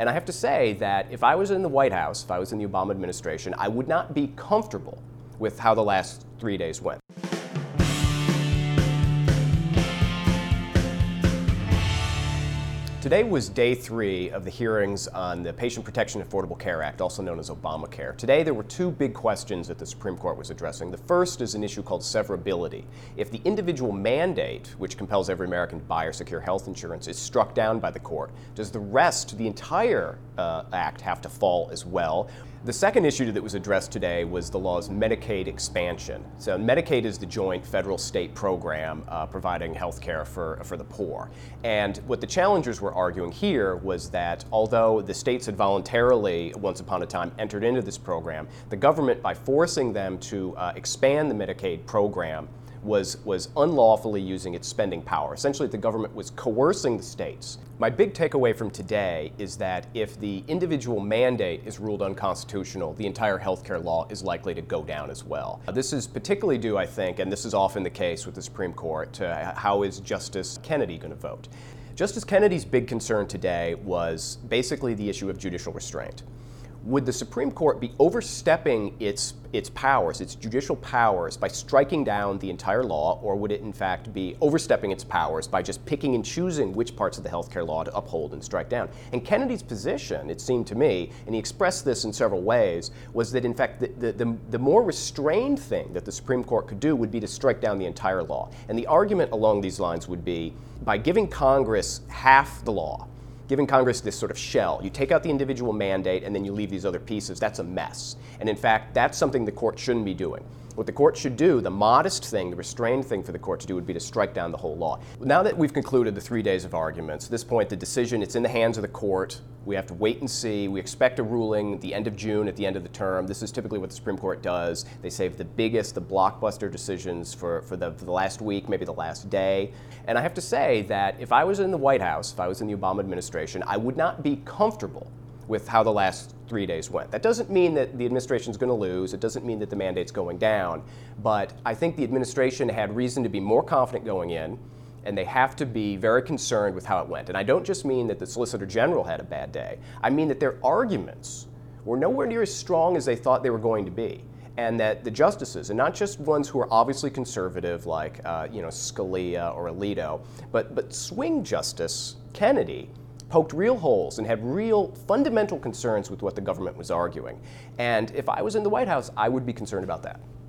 And I have to say that if I was in the White House, if I was in the Obama administration, I would not be comfortable with how the last 3 days went. Today was day 3 of the hearings on the Patient Protection Affordable Care Act, also known as Obamacare. Today there were 2 big questions that the Supreme Court was addressing. The first is an issue called severability. If the individual mandate, which compels every American to buy or secure health insurance, is struck down by the court, does the rest, the entire act, have to fall as well? The second issue that was addressed today was the law's Medicaid expansion. So Medicaid is the joint federal-state program providing health care for the poor. And what the challengers were arguing here was that although the states had voluntarily, once upon a time, entered into this program, the government, by forcing them to expand the Medicaid program, was unlawfully using its spending power. Essentially, the government was coercing the states. My big takeaway from today is that if the individual mandate is ruled unconstitutional, the entire healthcare law is likely to go down as well. This is particularly due, I think, and this is often the case with the Supreme Court, to how is Justice Kennedy going to vote. Justice Kennedy's big concern today was basically the issue of judicial restraint. Would the Supreme Court be overstepping its powers, its judicial powers, by striking down the entire law, or would it in fact be overstepping its powers by just picking and choosing which parts of the healthcare law to uphold and strike down? And Kennedy's position, it seemed to me, and he expressed this in several ways, was that in fact the more restrained thing that the Supreme Court could do would be to strike down the entire law. And the argument along these lines would be, by giving Congress half the law, giving Congress this sort of shell. You take out the individual mandate and then you leave these other pieces. That's a mess. And in fact, that's something the court shouldn't be doing. What the court should do, the modest thing, the restrained thing for the court to do would be to strike down the whole law. Now that we've concluded the 3 days of arguments, at this point the decision, it's in the hands of the court. We have to wait and see. We expect a ruling at the end of June, at the end of the term. This is typically what the Supreme Court does. They save the biggest, the blockbuster decisions for the last week, maybe the last day. And I have to say that if I was in the White House, if I was in the Obama administration, I would not be comfortable with how the last 3 days went. That doesn't mean that the administration is going to lose. It doesn't mean that the mandate's going down. But I think the administration had reason to be more confident going in, and they have to be very concerned with how it went. And I don't just mean that the Solicitor General had a bad day. I mean that their arguments were nowhere near as strong as they thought they were going to be. And that the justices, and not just ones who are obviously conservative like Scalia or Alito, but swing Justice Kennedy poked real holes and had real fundamental concerns with what the government was arguing. And if I was in the White House, I would be concerned about that.